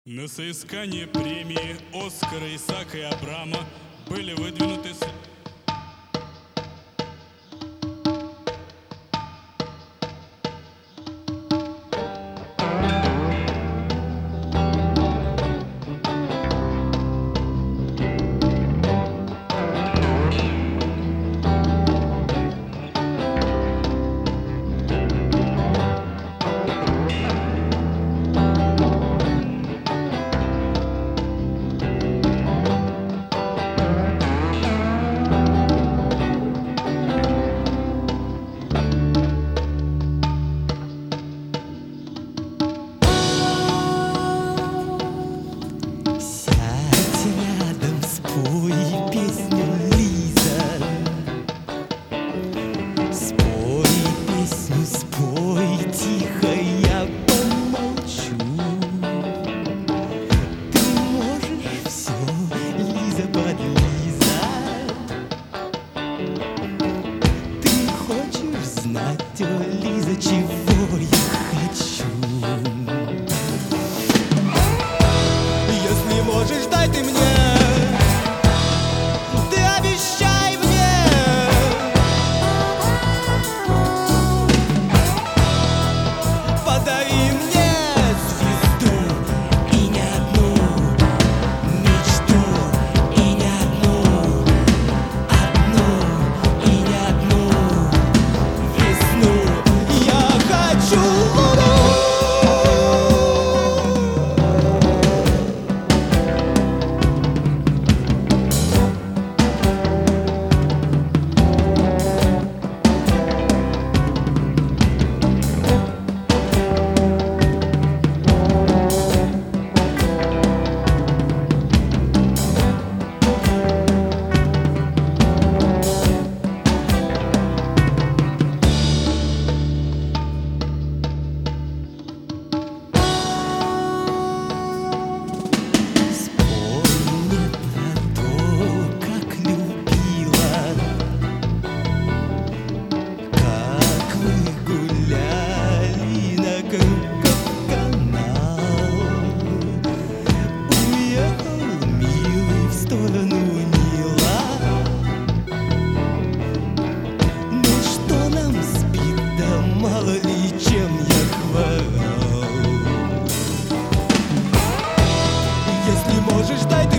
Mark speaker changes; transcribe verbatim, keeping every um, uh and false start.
Speaker 1: На соискание премии Оскара, Исаака и Абрама были выдвинуты с...
Speaker 2: Знать, о, Лиза, чего я хочу. Если можешь, дай ты мне, ты обещай мне. Подари мне звезду и не одну мечту, и не одну, одну и не одну. Я хочу луну. Мало ли чем я хворал. Если можешь, дай ты